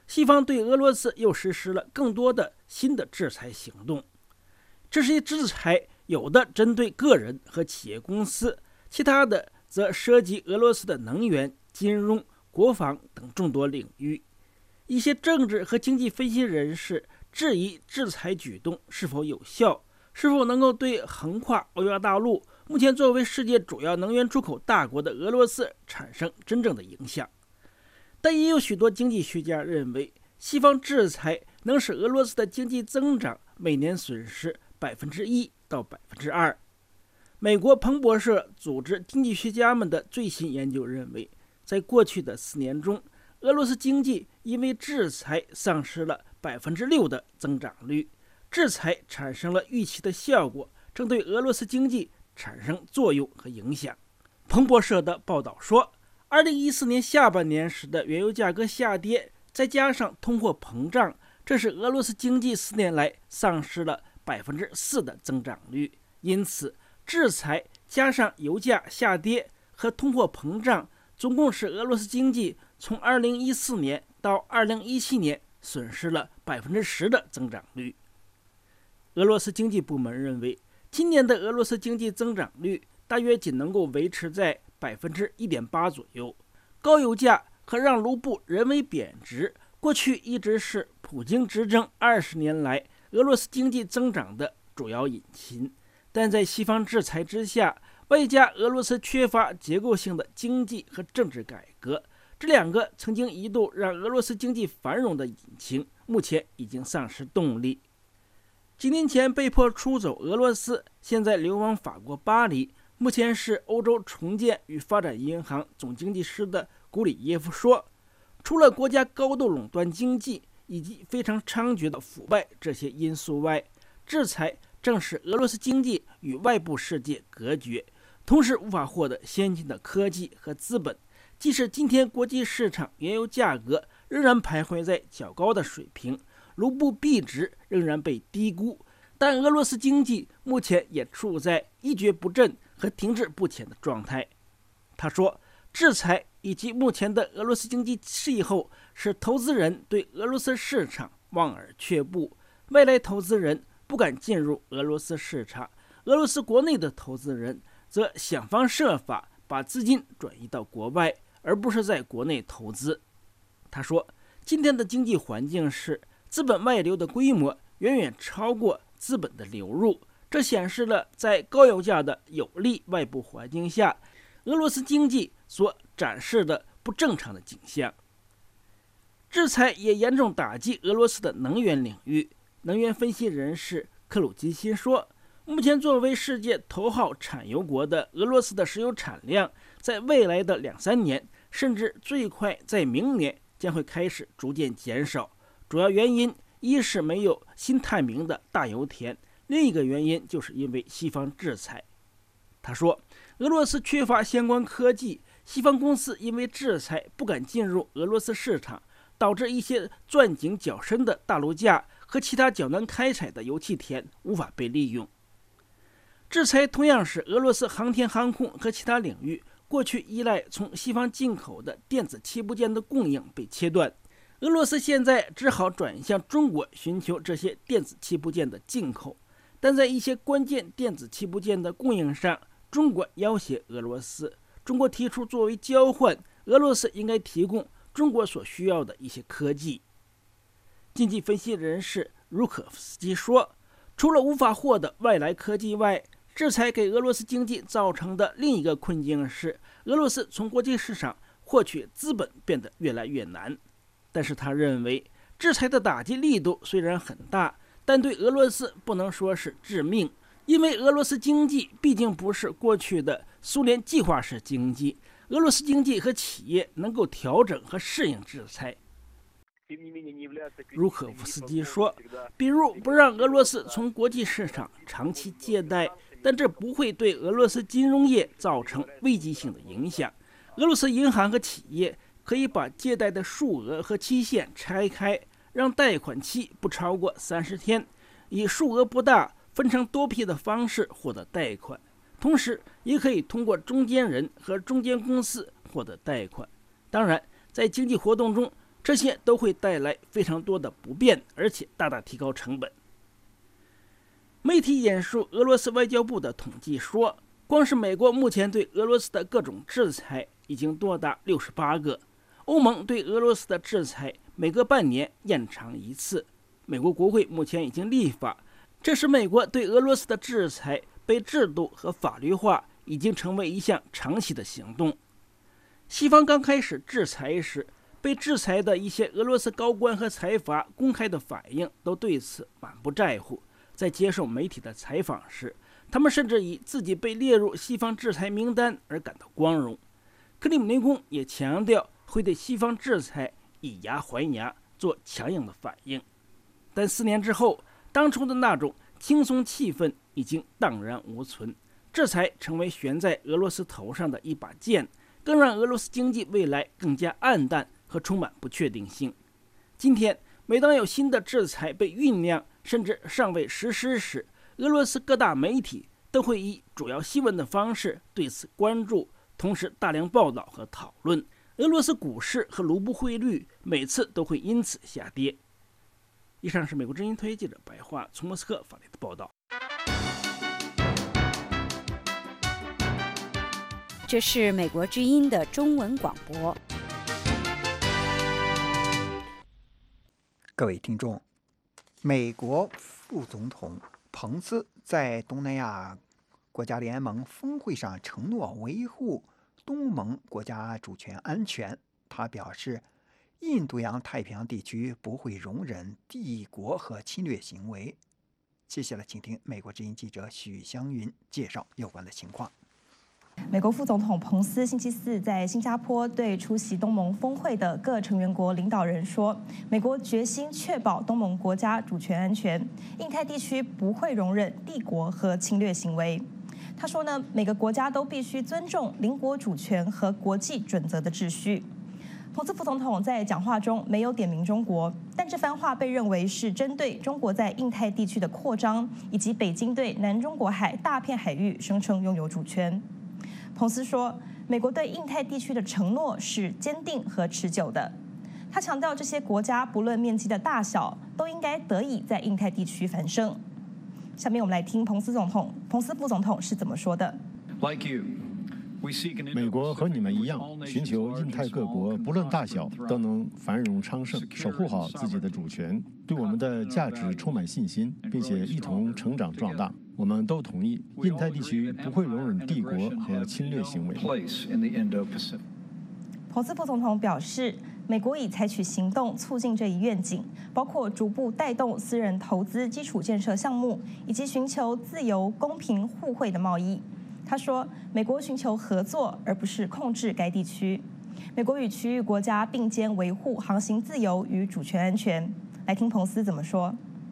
西方对俄罗斯又实施了更多的新的制裁行动。这些制裁有的针对个人和企业公司，其他的则涉及俄罗斯的能源、金融、国防等众多领域。一些政治和经济分析人士质疑制裁举动是否有效，是否能够对横跨欧亚大陆、目前作为世界主要能源出口大国的俄罗斯产生真正的影响。但也有许多经济学家认为，西方制裁能使俄罗斯的经济增长每年损失百分之一到百分之二。美国彭博社组织经济学家们的最新研究认为，在过去的四年中，俄罗斯经济因为制裁丧失了百分之六的增长率。制裁产生了预期的效果，正对俄罗斯经济产生作用和影响。彭博社的报道说，二零一四年下半年时的原油价格下跌，再加上通货膨胀，这使俄罗斯经济四年来丧失了百分之四的增长率。因此，制裁加上油价下跌和通货膨胀，总共使俄罗斯经济从二零一四年到二零一七年损失了百分之十的增长率。俄罗斯经济部门认为，今年的俄罗斯经济增长率大约仅能够维持在百分之一点八左右。高油价和让卢布人为贬值，过去一直是普京执政二十年来俄罗斯经济增长的主要引擎。但在西方制裁之下，外加俄罗斯缺乏结构性的经济和政治改革，这两个曾经一度让俄罗斯经济繁荣的引擎，目前已经丧失动力。几年前被迫出走俄罗斯，现在流亡法国巴黎。目前是欧洲重建与发展银行总经济师的古里耶夫说，除了国家高度垄断经济以及非常猖獗的腐败这些因素外，制裁正使俄罗斯经济与外部世界隔绝，同时无法获得先进的科技和资本。即使今天国际市场原油价格仍然徘徊在较高的水平，卢布币值仍然被低估，但俄罗斯经济目前也处在一蹶不振和停滞不前的状态。他说，制裁以及目前的俄罗斯经济气候使投资人对俄罗斯市场望而却步，外来投资人不敢进入俄罗斯市场，俄罗斯国内的投资人则想方设法把资金转移到国外，而不是在国内投资。他说，今天的经济环境是资本外流的规模远远超过资本的流入，这显示了在高油价的有利外部环境下，俄罗斯经济所展示的不正常的景象。制裁也严重打击俄罗斯的能源领域。能源分析人士克鲁基辛说，目前作为世界头号产油国的俄罗斯的石油产量，在未来的两三年，甚至最快在明年将会开始逐渐减少。主要原因一是没有新探明的大油田，另一个原因就是因为西方制裁。他说，俄罗斯缺乏相关科技，西方公司因为制裁不敢进入俄罗斯市场，导致一些钻井较深的大陆架和其他较难开采的油气田无法被利用。制裁同样使俄罗斯航天航空和其他领域过去依赖从西方进口的电子器部件的供应被切断，俄罗斯现在只好转向中国寻求这些电子器部件的进口，但在一些关键电子器部件的供应上，中国要挟俄罗斯。中国提出作为交换，俄罗斯应该提供中国所需要的一些科技。经济分析人士茹可夫斯基说，除了无法获得外来科技外，制裁给俄罗斯经济造成的另一个困境是，俄罗斯从国际市场获取资本变得越来越难。但是他认为，制裁的打击力度虽然很大，但对俄罗斯不能说是致命，因为俄罗斯经济毕竟不是过去的苏联计划式经济，俄罗斯经济和企业能够调整和适应制裁。茹可夫斯基说，比如不让俄罗斯从国际市场长期借贷，但这不会对俄罗斯金融业造成危机性的影响。俄罗斯银行和企业可以把借贷的数额和期限拆开，让贷款期不超过三十天，以数额不大、分成多批的方式获得贷款，同时也可以通过中间人和中间公司获得贷款。当然，在经济活动中， 这些都会带来非常多的不便，而且大大提高成本。媒体引述俄罗斯外交部的统计说，光是美国目前对俄罗斯的各种制裁已经多达六十八个，欧盟对俄罗斯的制裁每隔半年延长一次。美国国会目前已经立法，这使美国对俄罗斯的制裁被制度和法律化，已经成为一项长期的行动。西方刚开始制裁时，被制裁的一些俄罗斯高官和财阀公开的反应都对此满不在乎。在接受媒体的采访时，他们甚至以自己被列入西方制裁名单而感到光荣。克里姆林宫也强调会对西方制裁以牙还牙，做强硬的反应。但四年之后，当初的那种轻松气氛已经荡然无存，制裁成为悬在俄罗斯头上的一把剑，更让俄罗斯经济未来更加暗淡和充满不确定性。今天，每当有新的制裁被酝酿，甚至尚未实施时，俄罗斯各大媒体都会以主要新闻的方式对此关注，同时大量报道和讨论。俄罗斯股市和卢布汇率每次都会因此下跌。以上是美国之音特约记者白桦从莫斯科发来的报道。 这是美国之音的中文广播。 各位听众，美国副总统彭斯在东南亚国家联盟峰会上承诺维护东盟国家主权安全。他表示，印度洋太平洋地区不会容忍帝国和侵略行为。接下来，请听美国之音记者许湘云介绍有关的情况。 美国副总统彭斯星期四在新加坡对出席东盟峰会的各成员国领导人说，美国决心确保东盟国家主权安全，印太地区不会容忍帝国和侵略行为。他说呢，每个国家都必须尊重邻国主权和国际准则的秩序。彭斯副总统在讲话中没有点名中国，但这番话被认为是针对中国在印太地区的扩张，以及北京对南中国海大片海域声称拥有主权。彭斯说，美国对印太地区的承诺是坚定和持久的。他强调，这些国家不论面积的大小，都应该得以在印太地区繁盛。下面我们来听彭斯总统、彭斯副总统是怎么说的。 美国和你们一样，寻求印太各国不论大小都能繁荣昌盛，守护好自己的主权，对我们的价值充满信心，并且一同成长壮大。我们都同意，印太地区不会容忍帝国和侵略行为。 彭斯副总统表示，美国已采取行动促进这一愿景，包括逐步带动私人投资基础建设项目，以及寻求自由、公平、互惠的贸易。他说，美国寻求合作，而不是控制该地区。美国与区域国家并肩维护航行自由与主权安全。来听彭斯怎么说。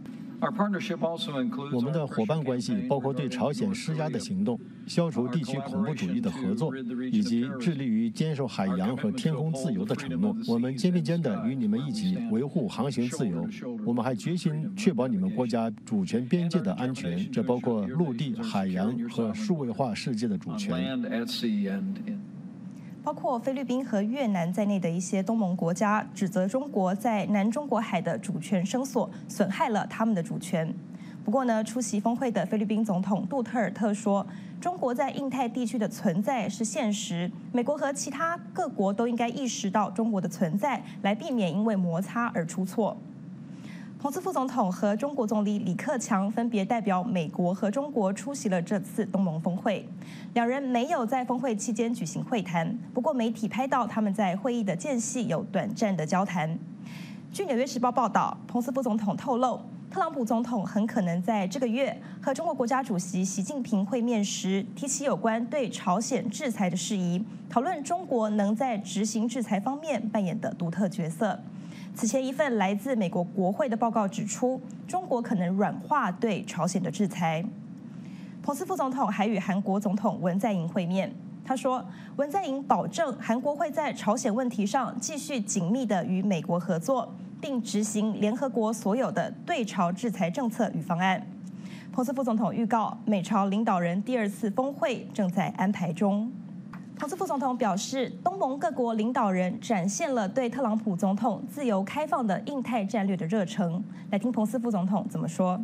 我们的伙伴关系包括对朝鲜施压的行动、消除地区恐怖主义的合作，以及致力于坚守海洋和天空自由的承诺。我们肩并肩地与你们一起维护航行自由。我们还决心确保你们国家主权边界的安全，这包括陆地、海洋和数位化世界的主权。 包括菲律宾和越南在内的一些东盟国家指责中国在南中国海的主权声索损害了他们的主权。不过呢，出席峰会的菲律宾总统杜特尔特说，中国在印太地区的存在是现实，美国和其他各国都应该意识到中国的存在，来避免因为摩擦而出错。彭斯副总统和中国总理李克强分别代表美国和中国出席了这次东盟峰会，两人没有在峰会期间举行会谈，不过媒体拍到他们在会议的间隙有短暂的交谈。据《纽约时报》报道，彭斯副总统透露，特朗普总统很可能在这个月和中国国家主席习近平会面时，提起有关对朝鲜制裁的事宜，讨论中国能在执行制裁方面扮演的独特角色。此前一份来自美国国会的报告指出，中国可能软化对朝鲜的制裁。彭斯副总统还与韩国总统文在寅会面，他说，文在寅保证韩国会在朝鲜问题上继续紧密地与美国合作，并执行联合国所有的对朝制裁政策与方案。彭斯副总统预告，美朝领导人第二次峰会正在安排中。 彭斯副总统表示，东盟各国领导人展现了对特朗普总统自由开放的印太战略的热忱。来听彭斯副总统怎么说。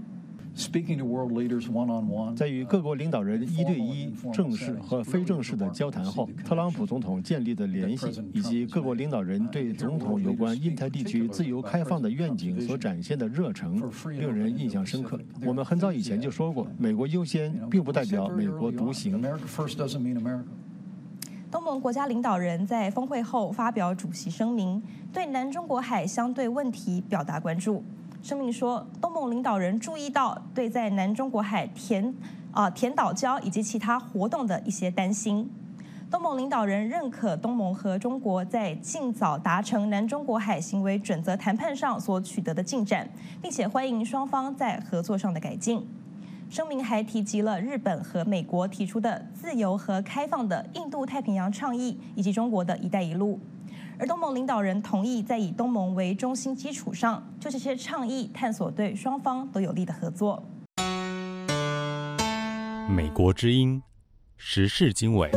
在与各国领导人一对一、正式和非正式的交谈后，特朗普总统建立的联系，以及各国领导人对总统有关印太地区自由开放的愿景所展现的热诚，令人印象深刻。我们很早以前就说过，美国优先并不代表美国独行。 东盟国家领导人在峰会后发表主席声明，对南中国海相对问题表达关注。声明说，东盟领导人注意到对在南中国海填啊、呃、填岛礁以及其他活动的一些担心。东盟领导人认可东盟和中国在尽早达成南中国海行为准则谈判上所取得的进展，并且欢迎双方在合作上的改进。声明还提及了日本和美国提出的自由和开放的印度太平洋倡议，以及中国的一带一路。而东盟领导人同意在以东盟为中心基础上，就这些倡议探索对双方都有利的合作。 美国之音时事经纬。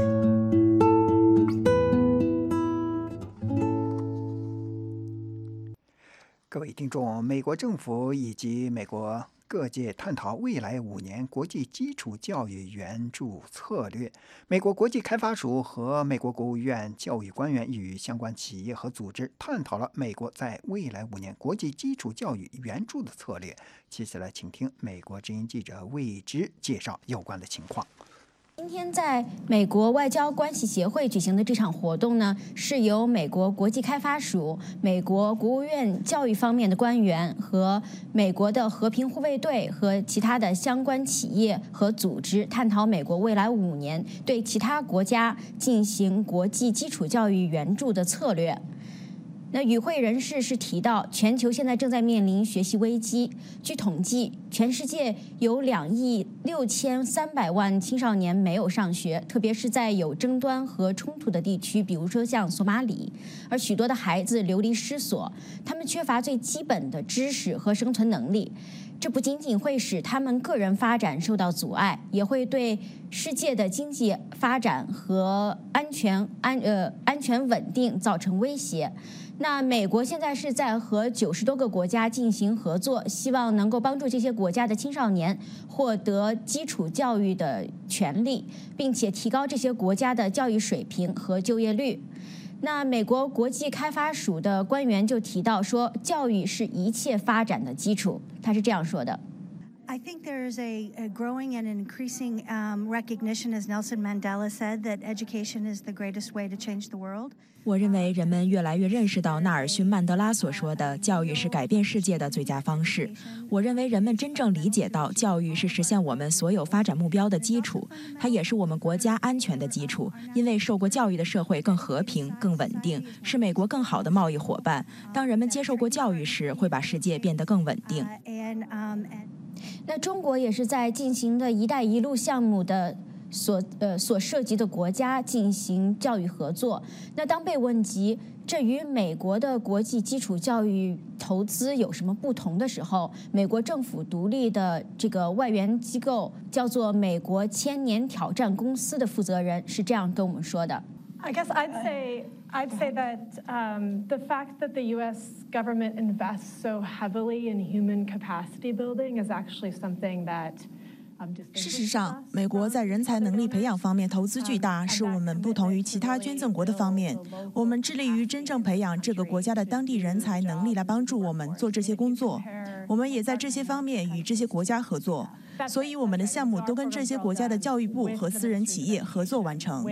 各位听众，美国政府以及美国各界探讨未来五年国际基础教育援助策略。美国国际开发署和美国国务院教育官员与相关企业和组织探讨了美国在未来五年国际基础教育援助的策略。接下来，请听美国之音记者魏之介绍有关的情况。 今天在美国外交关系协会举行的这场活动呢，是由美国国际开发署、美国国务院教育方面的官员和美国的和平护卫队和其他的相关企业和组织探讨美国未来五年对其他国家进行国际基础教育援助的策略。那与会人士是提到，全球现在正在面临学习危机。据统计，全世界有两亿六千三百万青少年没有上学，特别是在有争端和冲突的地区，比如说像索马里。而许多的孩子流离失所，他们缺乏最基本的知识和生存能力。这不仅仅会使他们个人发展受到阻碍，也会对世界的经济发展和安全安呃安全稳定造成威胁。那美国现在是在和九十多个国家进行合作，希望能够帮助这些国家的青少年获得基础教育的权利，并且提高这些国家的教育水平和就业率。那美国国际开发署的官员就提到说，教育是一切发展的基础。他是这样说的。 I think there's a, a growing and increasing um, recognition, as Nelson Mandela said, that education is the greatest way to change the world. 我认为人们越来越认识到纳尔逊·曼德拉所说的教育是改变世界的最佳方式。我认为人们真正理解到教育是实现我们所有发展目标的基础，它也是我们国家安全的基础。因为受过教育的社会更和平、更稳定，是美国更好的贸易伙伴。当人们接受过教育时，会把世界变得更稳定。 那中国也是在进行的一带一路项目的所呃所涉及的国家进行教育合作。那当被问及这与美国的国际基础教育投资有什么不同的时候，美国政府独立的这个外援机构叫做美国千年挑战公司的负责人是这样跟我们说的。 I guess I'd say I'd say that um, the fact that the U S government invests so heavily in human capacity building is actually something that 事实上，美国在人才能力培养方面投资巨大，是我们不同于其他捐赠国的方面。我们致力于真正培养这个国家的当地人才能力，来帮助我们做这些工作。我们也在这些方面与这些国家合作，所以我们的项目都跟这些国家的教育部和私人企业合作完成。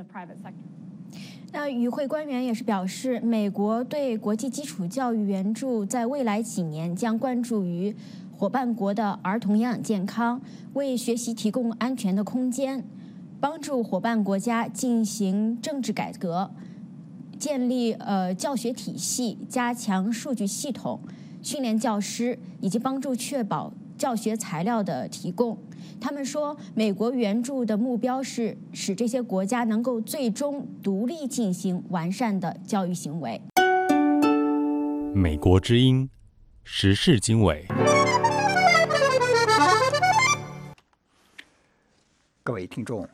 那与会官员也是表示，美国对国际基础教育援助在未来几年将关注于伙伴国的儿童营养健康，为学习提供安全的空间，帮助伙伴国家进行政治改革，建立呃教学体系，加强数据系统，训练教师，以及帮助确保教学材料的提供。他们说，美国援助的目标是使这些国家能够最终独立进行完善的教育行为。 美国之音时事经纬。 各位听众，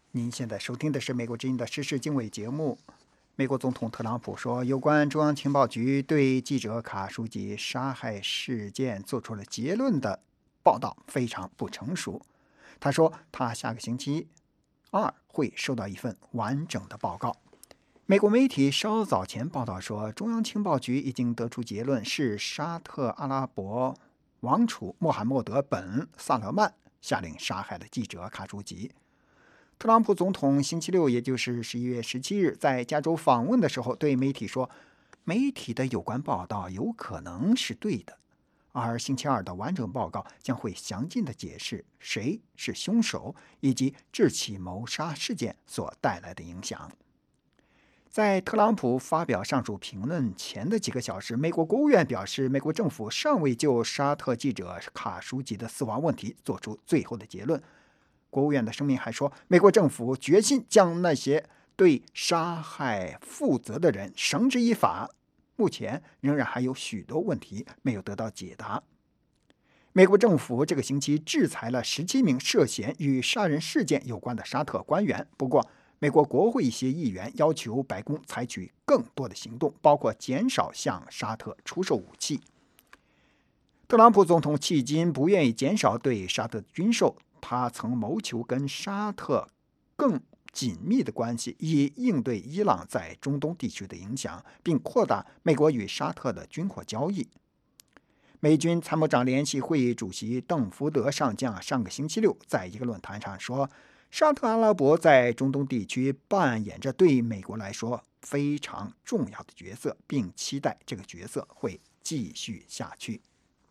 您现在收听的是美国之音的时事经纬节目。美国总统特朗普说，有关中央情报局对记者卡舒吉杀害事件做出了结论的报道非常不成熟。他说，他下个星期二会收到一份完整的报告。美国媒体稍早前报道说，中央情报局已经得出结论，是沙特阿拉伯王储穆罕默德本·萨勒曼下令杀害了记者卡舒吉。特朗普总统星期六，也就是十一月十七日，在加州访问的时候，对媒体说，媒体的有关报道有可能是对的，而星期二的完整报告将会详尽地解释谁是凶手，以及这起谋杀事件所带来的影响。在特朗普发表上述评论前的几个小时，美国国务院表示，美国政府尚未就沙特记者卡舒吉的死亡问题做出最后的结论。国务院的声明还说，美国政府决心将那些对杀害负责的人绳之以法。目前仍然还有许多问题没有得到解答。美国政府这个星期制裁了十七名涉嫌与杀人事件有关的沙特官员。不过，美国国会一些议员要求白宫采取更多的行动，包括减少向沙特出售武器。特朗普总统迄今不愿意减少对沙特的军售。他曾谋求跟沙特更紧密的关系，以应对伊朗在中东地区的影响，并扩大美国与沙特的军火交易。美军参谋长联席会议主席邓福德上将上个星期六在一个论坛上说，沙特阿拉伯在中东地区扮演着对美国来说非常重要的角色，并期待这个角色会继续下去。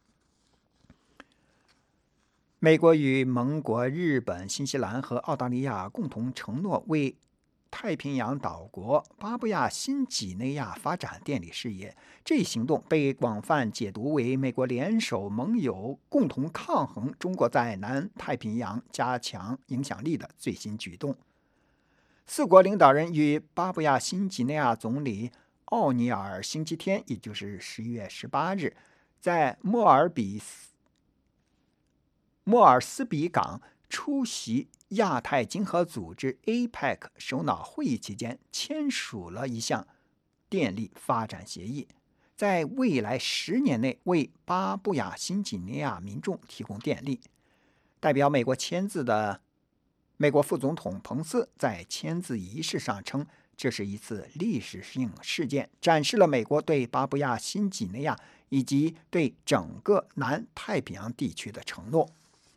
美国与盟国日本、新西兰和澳大利亚共同承诺为太平洋岛国巴布亚新几内亚发展电力事业。这一行动被广泛解读为美国联手盟友共同抗衡中国在南太平洋加强影响力的最新举动。四国领导人与巴布亚新几内亚总理奥尼尔星期天，也就是十一月十八日，在莫尔比斯莫尔斯比港出席亚太经合组织 A P E C 首脑会议期间，签署了一项电力发展协议，在未来十年内为巴布亚新几内亚民众提供电力。代表美国签字的美国副总统彭斯在签字仪式上称，这是一次历史性事件，展示了美国对巴布亚新几内亚以及对整个南太平洋地区的承诺。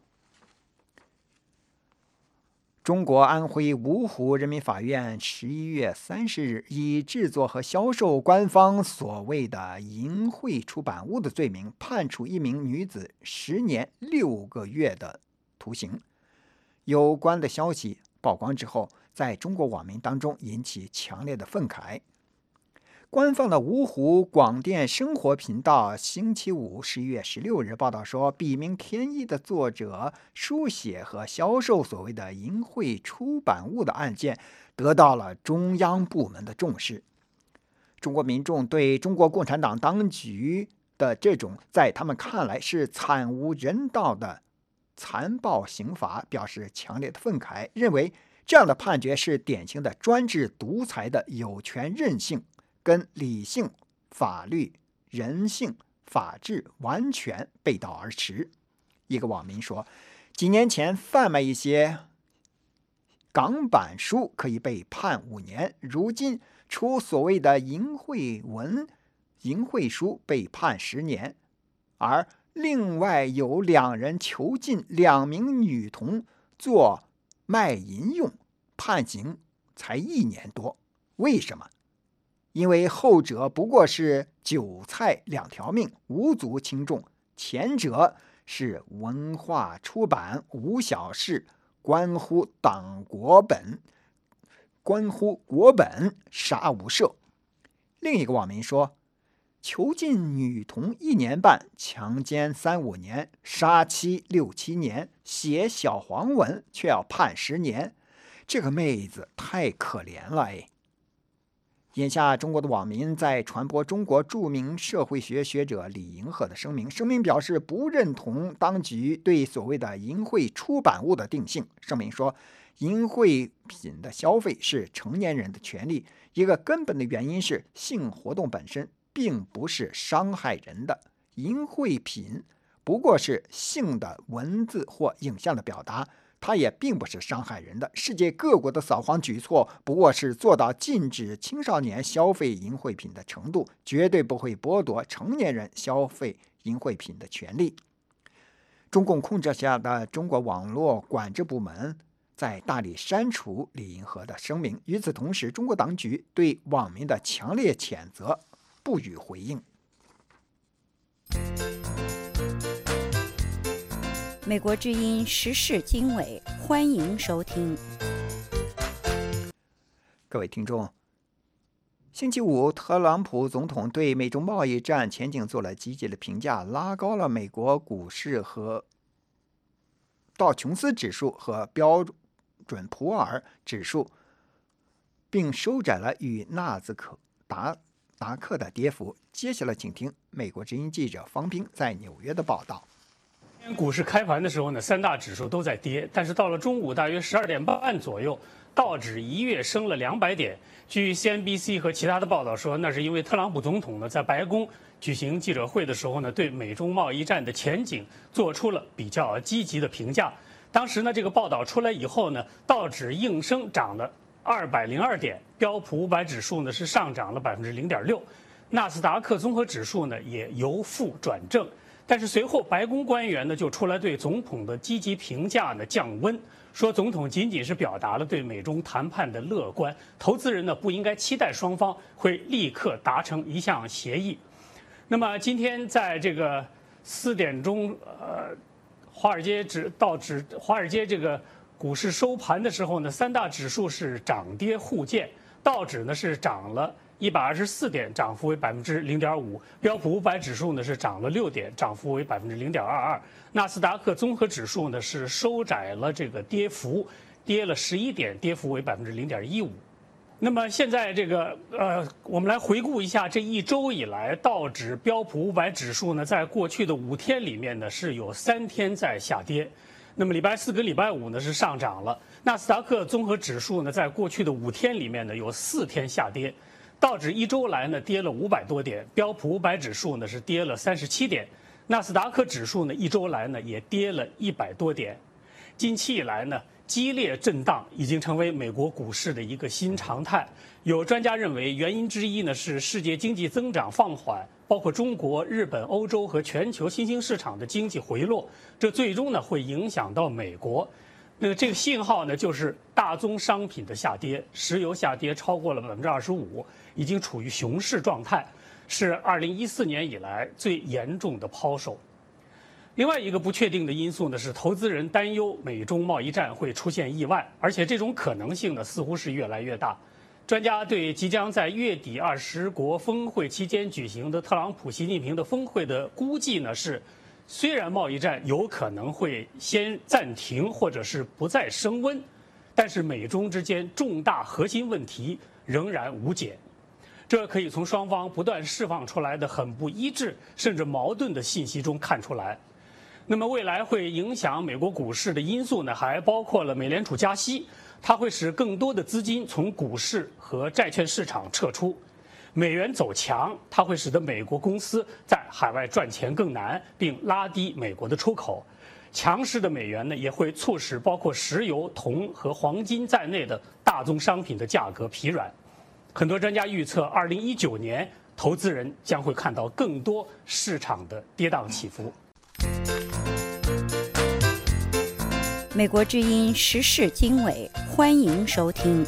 中国安徽芜湖人民法院十一月三十日以制作和销售官方所谓的淫秽出版物的罪名，判处一名女子十年六个月的徒刑。有关的消息曝光之后，在中国网民当中引起强烈的愤慨。官方的芜湖广电生活频道星期五十一月十六日报道说，笔名天一的作者书写和销售所谓的淫秽出版物的案件得到了中央部门的重视。中国民众对中国共产党当局的这种在他们看来是惨无人道的残暴刑罚表示强烈的愤慨，认为这样的判决是典型的专制独裁的有权任性，跟理性、法律、人性、法治完全背道而驰。一个网民说，几年前贩卖一些港版书可以被判五年，如今出所谓的淫秽文、淫秽书被判十年，而另外有两人囚禁两名女童做卖淫用，判刑才一年多。为什么？因为后者不过是韭菜两条命，无足轻重；前者是文化出版无小事，关乎党国本，关乎国本，杀无赦。另一个网民说，囚禁女童一年半，强奸三五年，杀妻六七年，写小黄文却要判十年，这个妹子太可怜了哎。眼下，中国的网民在传播中国著名社会学学者李银河的声明，声明表示不认同当局对所谓的淫秽出版物的定性。声明说， 淫秽品的消费是成年人的权利。一个根本的原因是性活动本身并不是伤害人的，淫秽品不过是性的文字或影像的表达，它也并不是伤害人的。世界各国的扫黄举措不过是做到禁止青少年消费淫秽品的程度，绝对不会剥夺成年人消费淫秽品的权利。中共控制下的中国网络管制部门在大力删除李银河的声明。与此同时，中国当局对网民的强烈谴责不予回应。 美国之音时事经纬，欢迎收听。 各位听众，星期五，特朗普总统对美中贸易战前景做了积极的评价，拉高了美国股市和道琼斯指数和标准普尔指数，并收窄了与纳斯达达克的跌幅。接下来请听美国之音记者方斌在纽约的报道。 股市开盘的时候呢，三大指数都在跌，但是到了中午大约十二点半左右，道指一跃升了两百点。据 C N B C 和其他的报道说，那是因为特朗普总统呢在白宫举行记者会的时候呢，对美中贸易战的前景做出了比较积极的评价。当时呢，这个报道出来以后呢，道指应声涨了二百零二点，标普五百指数呢是上涨了百分之零点六，纳斯达克综合指数呢也由负转正。但是随后，白宫官员呢就出来对总统的积极评价呢降温，说总统仅仅是表达了对美中谈判的乐观，投资人呢不应该期待双方会立刻达成一项协议。那么今天在这个四点钟，呃，华尔街指道指华尔街这个股市收盘的时候呢，三大指数是涨跌互见，道指呢是涨了一百二十四点，涨幅为百分之零点五；标普五百指数呢是涨了六点，涨幅为百分之零点二二；纳斯达克综合指数呢是收窄了这个跌幅，跌了十一点，跌幅为百分之零点一五。那么现在这个呃，我们来回顾一下这一周以来，道指、标普五百指数呢，在过去的五天里面呢是有三天在下跌。那么礼拜四跟礼拜五呢是上涨了。纳斯达克综合指数呢，在过去的五天里面呢有四天下跌。道指一周来呢跌了五百多点，标普五百指数呢是跌了三十七点，纳斯达克指数呢一周来呢也跌了一百多点。近期以来呢，激烈震荡已经成为美国股市的一个新常态。有专家认为，原因之一呢是世界经济增长放缓，包括中国、日本、欧洲和全球新兴市场的经济回落，这最终呢会影响到美国。那个这个信号呢，就是大宗商品的下跌，石油下跌超过了百分之二十五，已经处于熊市状态，是二零一四年以来最严重的抛售。另外一个不确定的因素呢，是投资人担忧美中贸易战会出现意外，而且这种可能性呢，似乎是越来越大。专家对即将在月底二十国峰会期间举行的特朗普、习近平的峰会的估计呢是。虽然贸易战有可能会先暂停或者是不再升温，但是美中之间重大核心问题仍然无解。这可以从双方不断释放出来的很不一致甚至矛盾的信息中看出来。那么未来会影响美国股市的因素呢，还包括了美联储加息，它会使更多的资金从股市和债券市场撤出。美元走强，它会使得美国公司在海外赚钱更难，并拉低美国的出口。强势的美元呢，也会促使包括石油、铜和黄金在内的大宗商品的价格疲软。很多专家预测，二零一九年投资人将会看到更多市场的跌宕起伏。 美国之音时事经纬，欢迎收听。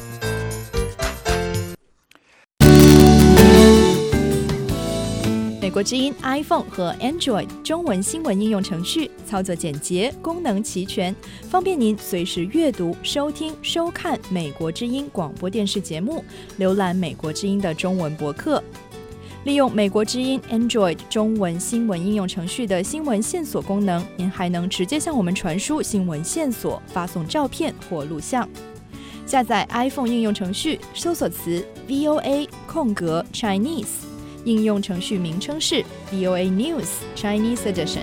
美国之音 iPhone 和 Android 中文新闻应用程序操作简洁，功能齐全，方便您随时阅读、收听、收看美国之音广播电视节目，浏览美国之音的中文博客。利用美国之音 Android 中文新闻应用程序的新闻线索功能，您还能直接向我们传输新闻线索，发送照片或录像。下载 iPhone 应用程序，搜索词 V O A 空格 Chinese。应用程序名称是 V O A News Chinese Edition。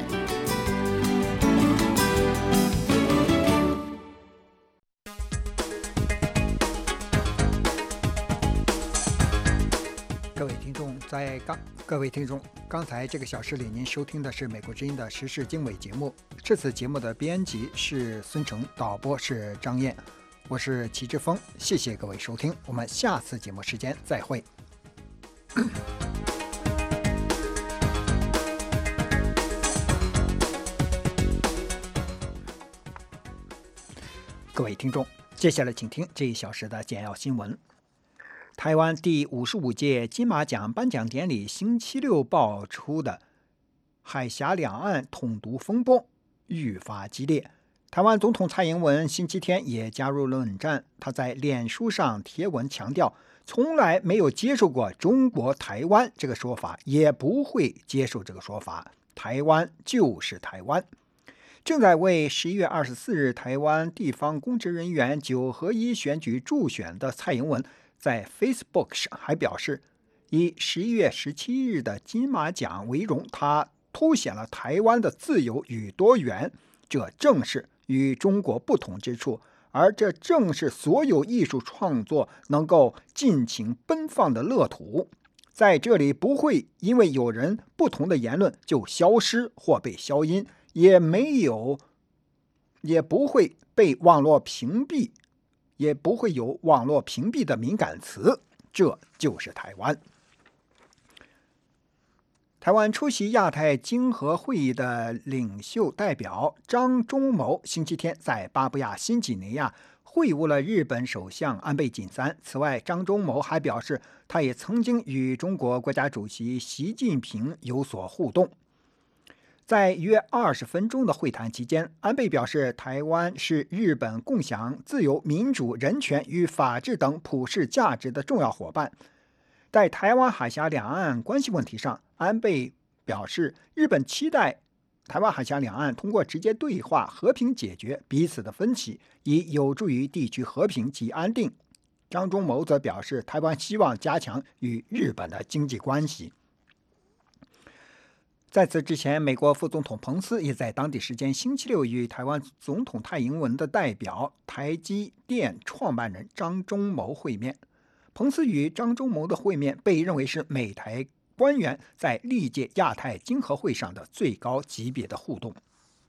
在刚各位听众，刚才这个小时里您收听的是美国之音的时事经纬节目。这次节目的编辑是孙成，导播是张燕，我是齐志峰。谢谢各位收听，我们下次节目时间再会。各位听众，接下来请听这一小时的简要新闻。台湾第五十五届金马奖颁奖典礼星期六爆出的海峡两岸统独风波愈发激烈。台湾总统蔡英文星期天也加入论战，他在脸书上贴文强调，从来没有接受过中国台湾这个说法，也不会接受这个说法，台湾就是台湾。正在为十一月二十四日台湾地方公职人员九合一选举助选的蔡英文，在 Facebook 上还表示，以十一月十七日的金马奖为荣，他凸显了台湾的自由与多元，这正是与中国不同之处，而这正是所有艺术创作能够尽情奔放的乐土。在这里不会因为有人不同的言论就消失或被消音，也没有，也不会被网络屏蔽，也不会有网络屏蔽的敏感词，这就是台湾。台湾出席亚太经合会议的领袖代表张忠谋星期天在巴布亚新几内亚会晤了日本首相安倍晋三。此外，张忠谋还表示，他也曾经与中国国家主席习近平有所互动。在约二十分钟的会谈期间，安倍表示，台湾是日本共享自由、民主、人权与法治等普世价值的重要伙伴。在台湾海峡两岸关系问题上，安倍表示，日本期待台湾海峡两岸通过直接对话和平解决彼此的分歧，以有助于地区和平及安定。张忠谋则表示，台湾希望加强与日本的经济关系。在此之前，美国副总统彭斯也在当地时间星期六与台湾总统蔡英文的代表台积电创办人张忠谋会面。彭斯与张忠谋的会面被认为是美台官员在历届亚太经合会上的最高级别的互动。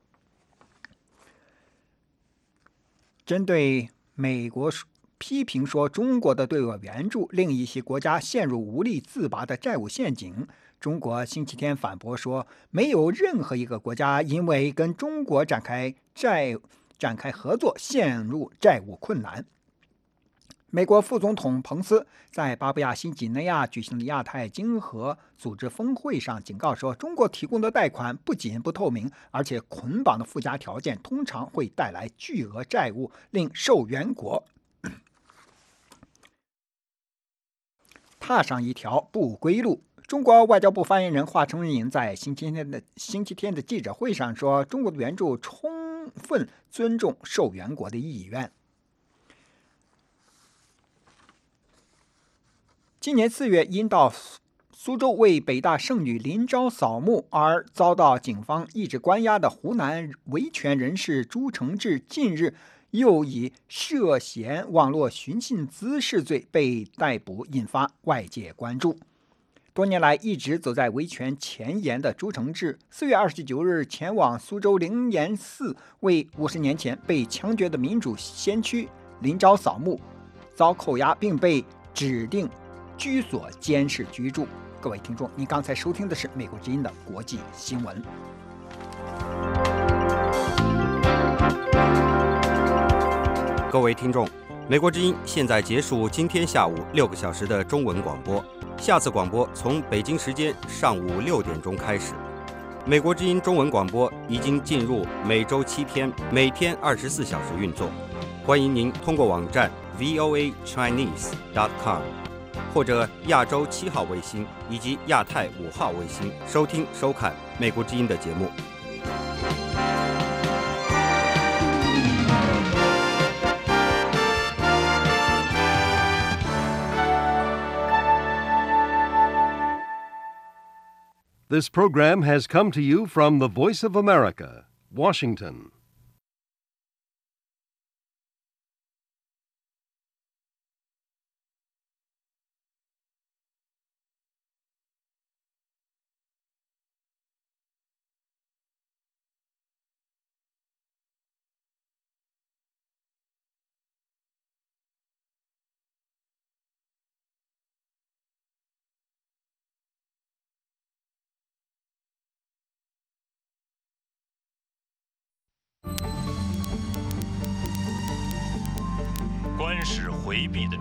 针对美国批评说中国的对俄援助令一些国家陷入无力自拔的债务陷阱，中国星期天反驳说，没有任何一个国家因为跟中国展开债展开合作陷入债务困难。美国副总统彭斯在巴布亚新几内亚举行的亚太经合组织峰会上警告说，中国提供的贷款不仅不透明，而且捆绑的附加条件通常会带来巨额债务，令受援国踏上一条不归路。中国外交部发言人华春莹在星期天的星期天的记者会上说，中国的援助充分尊重受援国的意愿。今年四月，因到苏州为北大圣女林昭扫墓而遭到警方一直关押的湖南维权人士朱承志，近日又以涉嫌网络寻衅滋事罪被逮捕，引发外界关注。多年来一直走在维权前沿的朱承志，四月二十九日前往苏州灵岩寺为五十年前被枪决的民主先驱林昭扫墓，遭扣押并被指定居所监视居住。各位听众，您刚才收听的是美国之音的国际新闻。 各位听众，美国之音现在结束今天下午六个小时的中文广播，下次广播从北京时间上午六点钟开始。美国之音中文广播已经进入每周七天，每天二十四小时运作。欢迎您通过网站 v o a chinese dot com 或者亚洲七号卫星以及亚太五号卫星收听收看美国之音的节目。 This program has come to you from the Voice of America, Washington. 使回避的